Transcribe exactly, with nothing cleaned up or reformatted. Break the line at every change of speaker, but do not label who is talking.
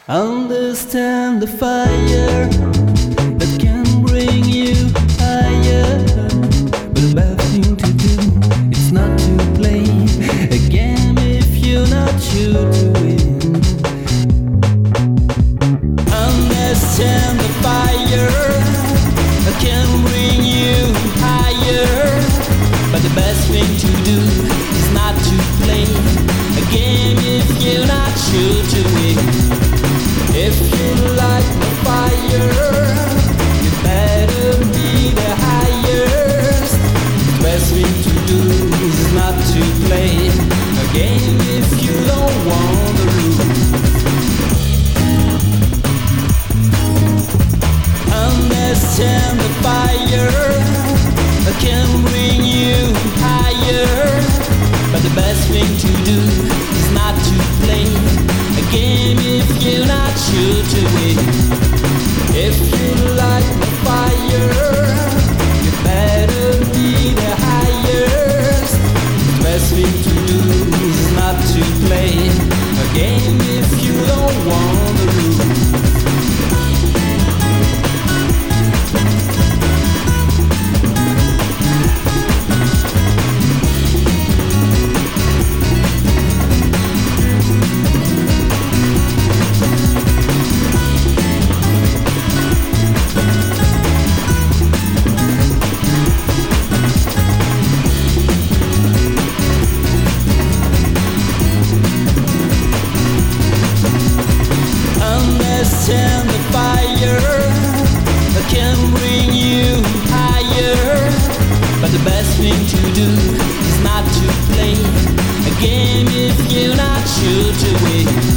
Understand the fire that can bring you higher, but the best thing to do is not to play a game if you're not sure to win. Understand the fire that can bring you higher, but the best thing to do is not to play a game if you're not sure to win. If you like the fire, you better be the highest. The best thing to do is not to play a game if you don't want to lose. Understand the fire that can bring you higher, but the best thing to do is not to play a game if you're not sure to win. If you like the fire, you better be the highest. The best thing to do is not to play a game if you don't want to lose. Understand the fire that can bring you higher, but the best thing to do is not to play a game if you're not sure to win.